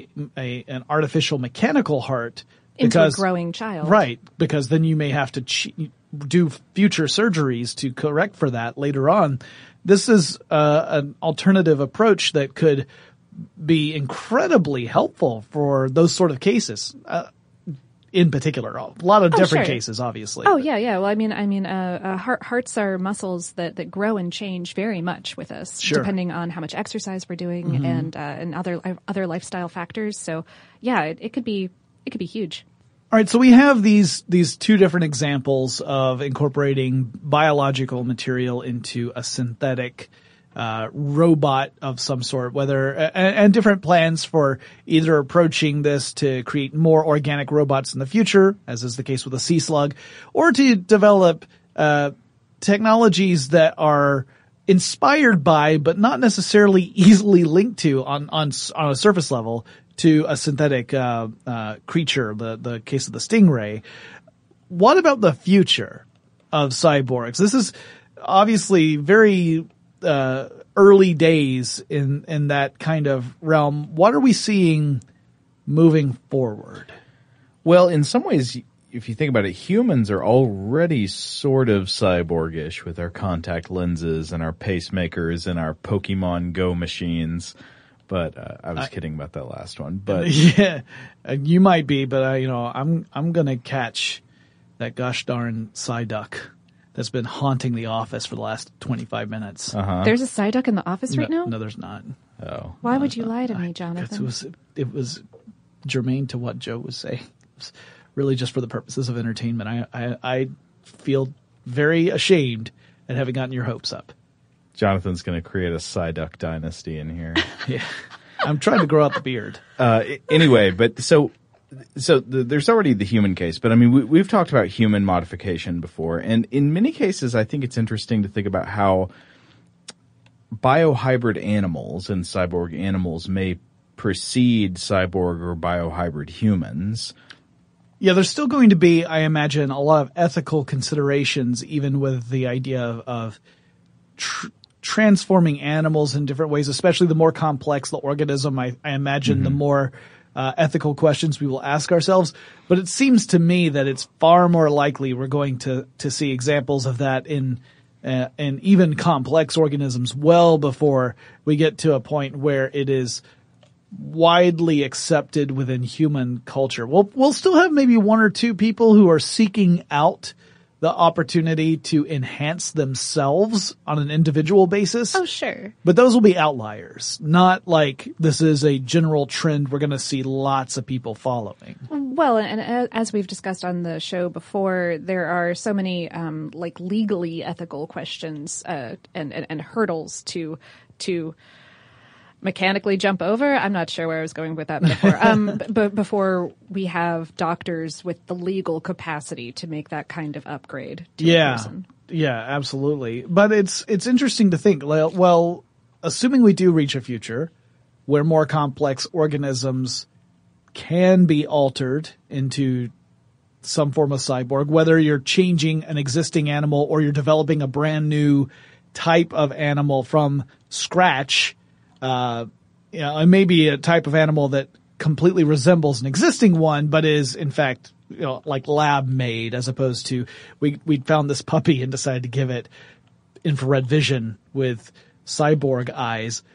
an artificial mechanical heart into a growing child, right? Because then you may have to do future surgeries to correct for that later on. This is an alternative approach that could be incredibly helpful for those sort of cases. In particular, a lot of different cases, obviously. Oh, yeah. Well, I mean, hearts are muscles that grow and change very much with us, depending on how much exercise we're doing and other lifestyle factors. So, yeah, it could be huge. All right, so we have these two different examples of incorporating biological material into a synthetic robot of some sort, and different plans for either approaching this to create more organic robots in the future, as is the case with the sea slug, or to develop technologies that are inspired by, but not necessarily easily linked to on a surface level to a synthetic creature, the case of the stingray. What about the future of cyborgs? This is obviously very early days in that kind of realm. What are we seeing moving forward? Well, in some ways, if you think about it, humans are already sort of cyborgish with our contact lenses and our pacemakers and our Pokemon Go machines. But I was kidding about that last one. But yeah, you might be, but I'm gonna catch that gosh darn Psyduck that's been haunting the office for the last 25 minutes. There's a Psyduck in the office right now? No, there's not. Oh. Why would you lie to me, Jonathan? It was germane to what Joe was saying. It was really just for the purposes of entertainment. I feel very ashamed at having gotten your hopes up. Jonathan's going to create a Psyduck dynasty in here. Yeah. I'm trying to grow out the beard. Anyway, but so there's already the human case, but I mean, we've talked about human modification before, and in many cases, I think it's interesting to think about how biohybrid animals and cyborg animals may precede cyborg or biohybrid humans. Yeah, there's still going to be, I imagine, a lot of ethical considerations, even with the idea of transforming animals in different ways, especially the more complex the organism, I imagine, the more ethical questions we will ask ourselves. But it seems to me that it's far more likely we're going to see examples of that in even complex organisms well before we get to a point where it is widely accepted within human culture. We'll still have maybe one or two people who are seeking out the opportunity to enhance themselves on an individual basis. Oh, sure. But those will be outliers, not like this is a general trend we're going to see lots of people following. Well, and as we've discussed on the show before, there are so many legally ethical questions and hurdles to mechanically jump over. I'm not sure where I was going with that metaphor. But before we have doctors with the legal capacity to make that kind of upgrade to a person. Yeah, absolutely. But it's interesting to think, well, assuming we do reach a future where more complex organisms can be altered into some form of cyborg, whether you're changing an existing animal or you're developing a brand new type of animal from scratch, it may be a type of animal that completely resembles an existing one, but is in fact, like lab made, as opposed to we found this puppy and decided to give it infrared vision with cyborg eyes.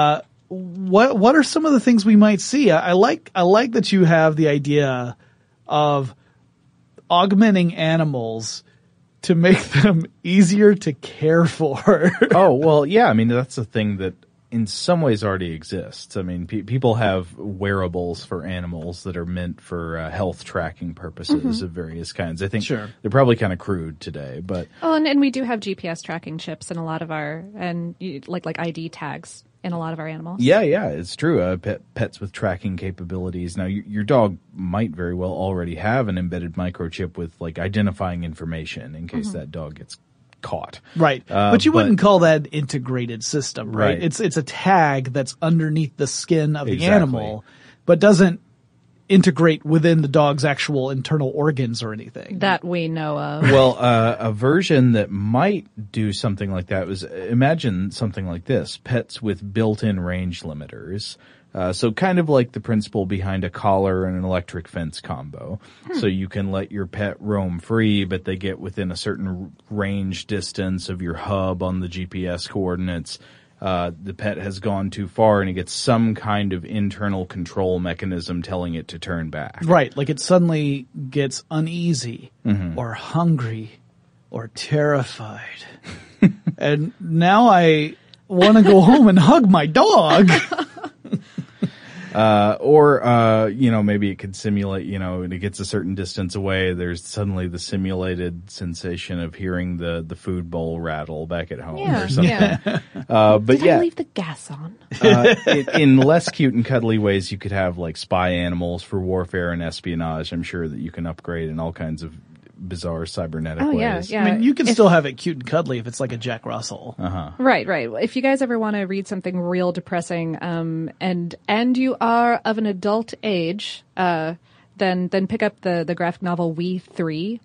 What are some of the things we might see? I like that you have the idea of augmenting animals to make them easier to care for. Oh, well, yeah. I mean, that's a thing that in some ways already exists. I mean, people have wearables for animals that are meant for health tracking purposes of various kinds. I think they're probably kind of crude today, but and we do have GPS tracking chips in a lot of our like ID tags in a lot of our animals. Yeah, it's true. Pets with tracking capabilities. Now, your dog might very well already have an embedded microchip with like identifying information in case that dog gets caught. Right. But you wouldn't call that integrated system, right? It's a tag that's underneath the skin of the animal, but doesn't integrate within the dog's actual internal organs or anything. That we know of. Well, a version that might do something like that was, imagine something like this: pets with built-in range limiters. So kind of like the principle behind a collar and an electric fence combo. So you can let your pet roam free, but they get within a certain range distance of your hub on the GPS coordinates. The pet has gone too far and it gets some kind of internal control mechanism telling it to turn back. Right, like it suddenly gets uneasy or hungry or terrified. And now I want to go home and hug my dog. Maybe it could simulate, when it gets a certain distance away, there's suddenly the simulated sensation of hearing the food bowl rattle back at home or something. Yeah. But I leave the gas on? In less cute and cuddly ways, you could have like spy animals for warfare and espionage. I'm sure that you can upgrade in all kinds of bizarre cybernetic ways. Yeah. I mean, you can still have it cute and cuddly if it's like a Jack Russell. Right. If you guys ever want to read something real depressing, and you are of an adult age, then pick up the graphic novel We 3,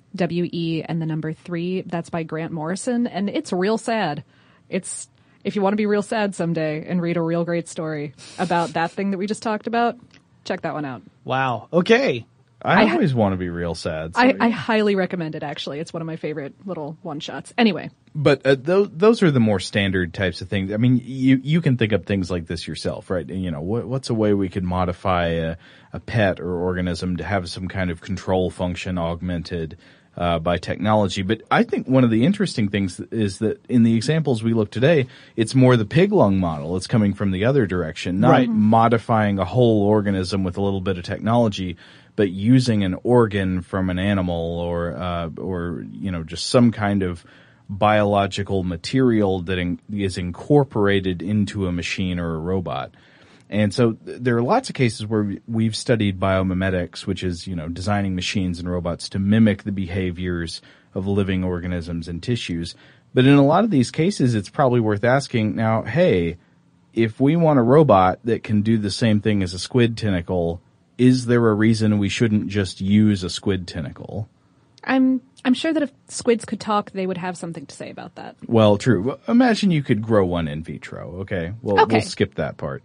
W-E and the number 3. That's by Grant Morrison, and it's real sad. It's, if you want to be real sad someday and read a real great story about that thing that we just talked about, check that one out. Wow. Okay. I always want to be real sad. So I highly recommend it, actually. It's one of my favorite little one-shots. Anyway. But those are the more standard types of things. I mean, you can think of things like this yourself, right? What's a way we could modify a pet or organism to have some kind of control function augmented by technology? But I think one of the interesting things is that in the examples we look today, it's more the pig lung model. It's coming from the other direction, not modifying a whole organism with a little bit of technology, but using an organ from an animal or just some kind of biological material that is incorporated into a machine or a robot. And so there are lots of cases where we've studied biomimetics, which is, designing machines and robots to mimic the behaviors of living organisms and tissues. But in a lot of these cases, it's probably worth asking now, hey, if we want a robot that can do the same thing as a squid tentacle, is there a reason we shouldn't just use a squid tentacle? I'm sure that if squids could talk, they would have something to say about that. Well, true. Imagine you could grow one in vitro. Okay. We'll skip that part.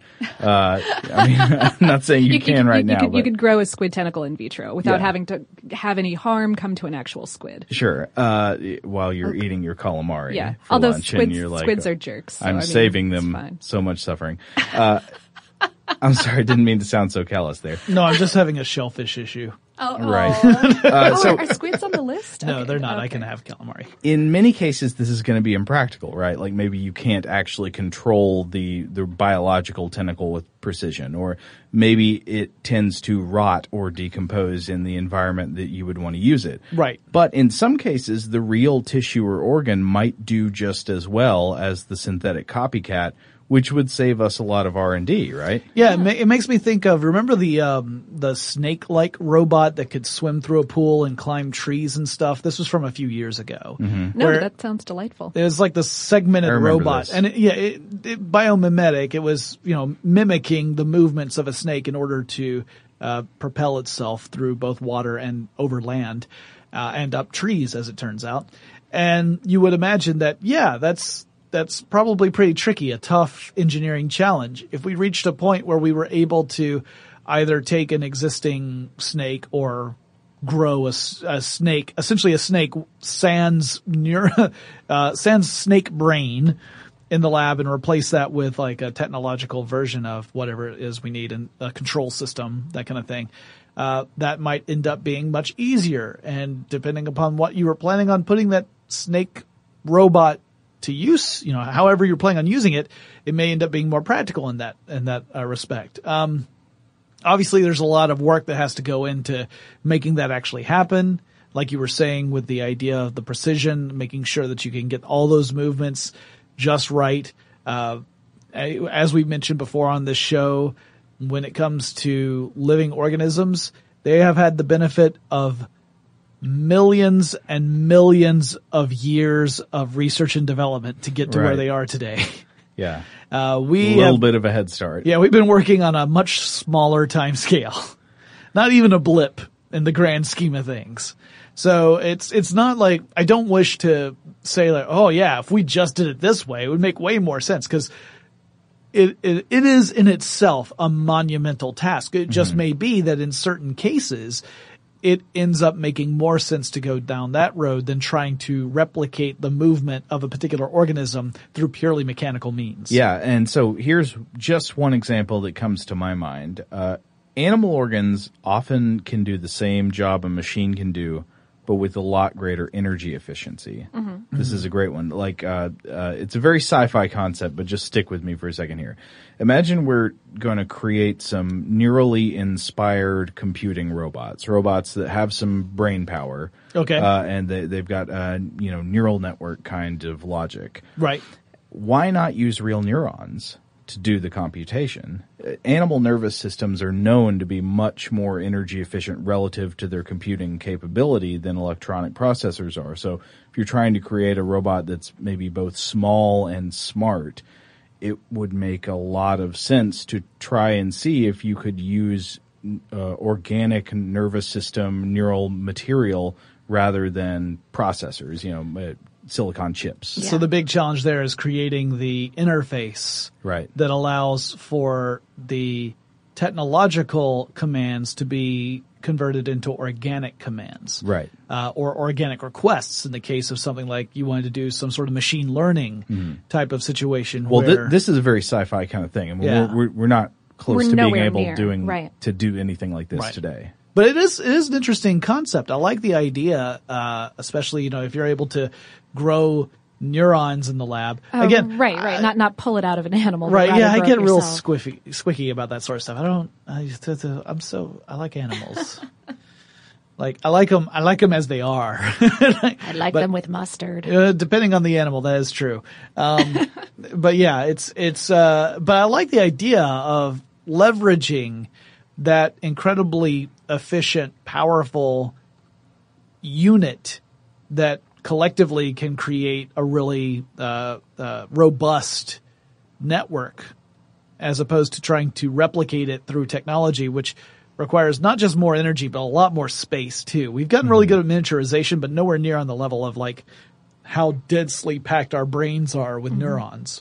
I'm not saying you can right now. You could grow a squid tentacle in vitro without having to have any harm come to an actual squid. Sure. While you're eating your calamari for although lunch, and you're like, squids are jerks. So, I'm saving them so much suffering. I'm sorry, I didn't mean to sound so callous there. No, I'm just having a shellfish issue. Right. Are squids on the list? No, Okay. they're not. I can have calamari. In many cases, this is going to be impractical, right? Like maybe you can't actually control the biological tentacle with precision, or maybe it tends to rot or decompose in the environment that you would want to use it. Right. But in some cases, the real tissue or organ might do just as well as the synthetic copycat, which would save us a lot of R&D, right? Yeah, it makes me think of, remember the snake-like robot that could swim through a pool and climb trees and stuff? This was from a few years ago. Mm-hmm. No, that sounds delightful. It was like this segmented robot. This. And it biomimetic. It was, mimicking the movements of a snake in order to propel itself through both water and over land and up trees, as it turns out. And you would imagine that, that's probably pretty tricky, a tough engineering challenge. If we reached a point where we were able to either take an existing snake or grow a snake, essentially a snake sans snake brain in the lab and replace that with like a technological version of whatever it is we need and a control system, that kind of thing. That might end up being much easier. And depending upon what you were planning on putting that snake robot to use, however you're planning on using it, it may end up being more practical in that respect. Obviously there's a lot of work that has to go into making that actually happen. Like you were saying with the idea of the precision, making sure that you can get all those movements just right. As we mentioned before on this show, when it comes to living organisms, they have had the benefit of millions and millions of years of research and development to get to where they are today. Yeah. A little bit of a head start. Yeah, we've been working on a much smaller time scale. Not even a blip in the grand scheme of things. So it's not like, I don't wish to say like, oh yeah, if we just did it this way, it would make way more sense, because it is in itself a monumental task. It just may be that in certain cases, it ends up making more sense to go down that road than trying to replicate the movement of a particular organism through purely mechanical means. Yeah, and so here's just one example that comes to my mind. Animal organs often can do the same job a machine can do, but with a lot greater energy efficiency. This is a great one. Like, it's a very sci-fi concept, but just stick with me for a second here. Imagine we're going to create some neurally inspired computing robots that have some brain power. Okay. And they've got, neural network kind of logic. Right. Why not use real neurons to do the computation? Animal nervous systems are known to be much more energy efficient relative to their computing capability than electronic processors are. So if you're trying to create a robot that's maybe both small and smart, it would make a lot of sense to try and see if you could use organic nervous system neural material rather than processors, silicon chips. Yeah. So the big challenge there is creating the interface that allows for the technological commands to be converted into organic commands. Right. Or organic requests in the case of something like you wanted to do some sort of machine learning type of situation. Well, where this is a very sci-fi kind of thing. I mean, we're not close to being able to do anything like this today. But it is an interesting concept. I like the idea, especially, if you're able to grow neurons in the lab. Again, right. Not pull it out of an animal. Right. Yeah. I get real squicky about that sort of stuff. I like animals. I like them as they are. I like them with mustard. Depending on the animal, that is true. But yeah, but I like the idea of leveraging that incredibly efficient, powerful unit that collectively can create a really robust network, as opposed to trying to replicate it through technology, which requires not just more energy, but a lot more space too. We've gotten really good at miniaturization, but nowhere near on the level of how densely packed our brains are with neurons.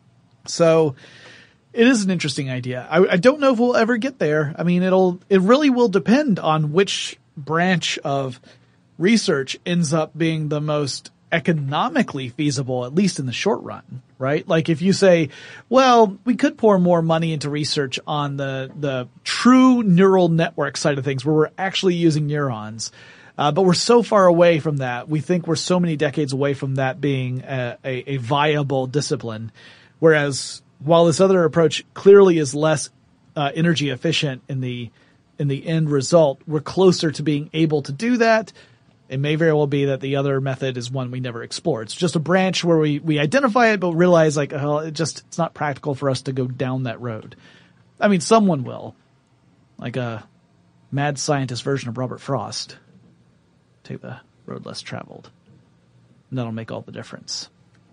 So it is an interesting idea. I don't know if we'll ever get there. I mean, it really will depend on which branch of research ends up being the most economically feasible, at least in the short run, right? Like if you say, well, we could pour more money into research on the true neural network side of things where we're actually using neurons. But we're so far away from that. We think we're so many decades away from that being a viable discipline. Whereas while this other approach clearly is less energy efficient in the end result, we're closer to being able to do that. It may very well be that the other method is one we never explore. It's just a branch where we identify it, but realize it's not practical for us to go down that road. I mean, someone will, like a mad scientist version of Robert Frost, take the road less traveled. And that'll make all the difference.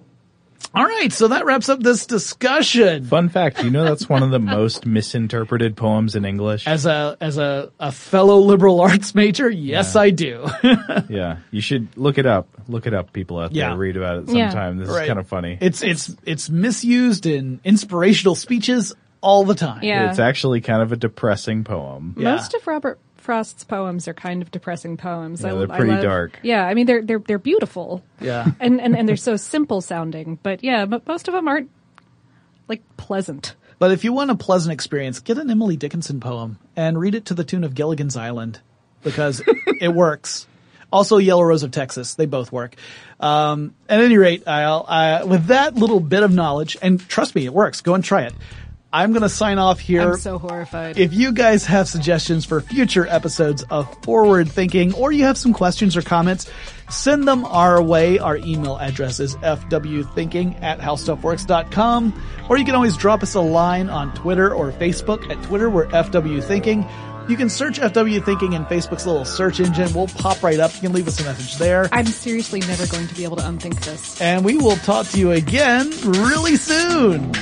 All right, so that wraps up this discussion. Fun fact, that's one of the most misinterpreted poems in English? As a fellow liberal arts major, yes, I do. Yeah, you should look it up. Look it up, people out there. Read about it sometime. This is kind of funny. It's misused in inspirational speeches all the time. Yeah. It's actually kind of a depressing poem. Yeah. Most of Robert Frost's poems are kind of depressing poems. Yeah, they're pretty dark. Yeah, I mean they're beautiful. Yeah, and they're so simple sounding. But most of them aren't pleasant. But if you want a pleasant experience, get an Emily Dickinson poem and read it to the tune of Gilligan's Island, because it works. Also, Yellow Rose of Texas, they both work. At any rate, with that little bit of knowledge, and trust me, it works. Go and try it. I'm going to sign off here. I'm so horrified. If you guys have suggestions for future episodes of Forward Thinking, or you have some questions or comments, send them our way. Our email address is fwthinking@howstuffworks.com, or you can always drop us a line on Twitter or Facebook. At Twitter, we're FWThinking. You can search FW Thinking in Facebook's little search engine. We'll pop right up. You can leave us a message there. I'm seriously never going to be able to unthink this. And we will talk to you again really soon.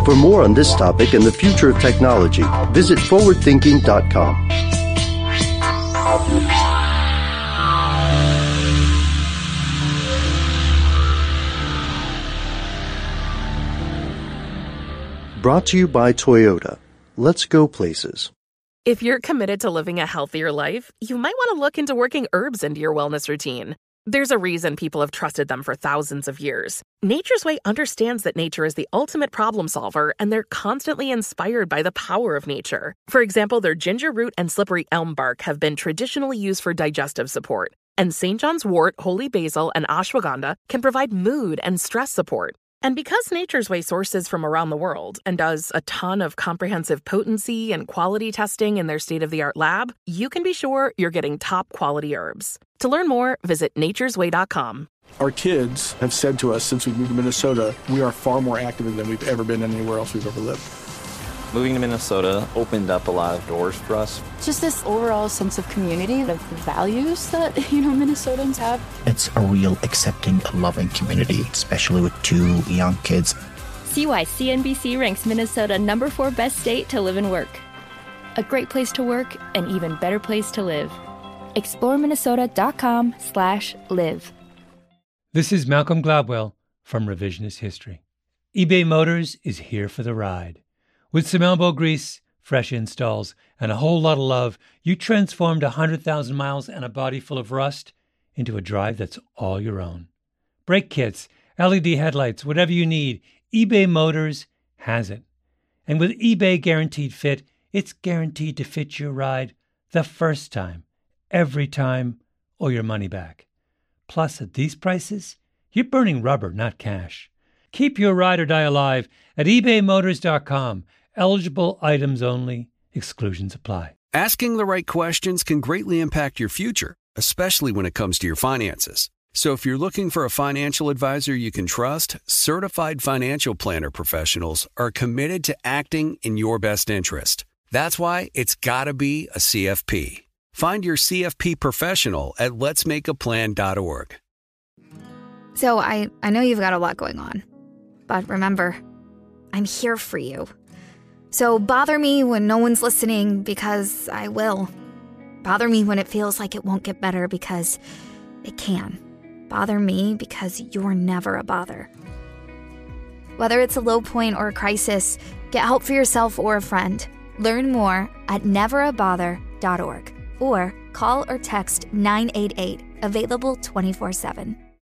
For more on this topic and the future of technology, visit forwardthinking.com. Brought to you by Toyota. Let's go places. If you're committed to living a healthier life, you might want to look into working herbs into your wellness routine. There's a reason people have trusted them for thousands of years. Nature's Way understands that nature is the ultimate problem solver, and they're constantly inspired by the power of nature. For example, their ginger root and slippery elm bark have been traditionally used for digestive support, and St. John's wort, holy basil, and ashwagandha can provide mood and stress support. And because Nature's Way sources from around the world and does a ton of comprehensive potency and quality testing in their state-of-the-art lab, you can be sure you're getting top-quality herbs. To learn more, visit naturesway.com. Our kids have said to us since we moved to Minnesota, we are far more active than we've ever been anywhere else we've ever lived. Moving to Minnesota opened up a lot of doors for us. Just this overall sense of community, of values that, Minnesotans have. It's a real accepting, loving community, especially with 2 young kids. See why CNBC ranks Minnesota number 4 best state to live and work. A great place to work, an even better place to live. ExploreMinnesota.com/live. This is Malcolm Gladwell from Revisionist History. eBay Motors is here for the ride. With some elbow grease, fresh installs, and a whole lot of love, you transformed 100,000 miles and a body full of rust into a drive that's all your own. Brake kits, LED headlights, whatever you need, eBay Motors has it. And with eBay Guaranteed Fit, it's guaranteed to fit your ride the first time, every time, or your money back. Plus, at these prices, you're burning rubber, not cash. Keep your ride or die alive at ebaymotors.com. Eligible items only. Exclusions apply. Asking the right questions can greatly impact your future, especially when it comes to your finances. So if you're looking for a financial advisor you can trust, certified financial planner professionals are committed to acting in your best interest. That's why it's got to be a CFP. Find your CFP professional at letsmakeaplan.org. So I know you've got a lot going on, but remember, I'm here for you. So bother me when no one's listening, because I will. Bother me when it feels like it won't get better, because it can. Bother me because you're never a bother. Whether it's a low point or a crisis, get help for yourself or a friend. Learn more at neverabother.org or call or text 988, available 24/7.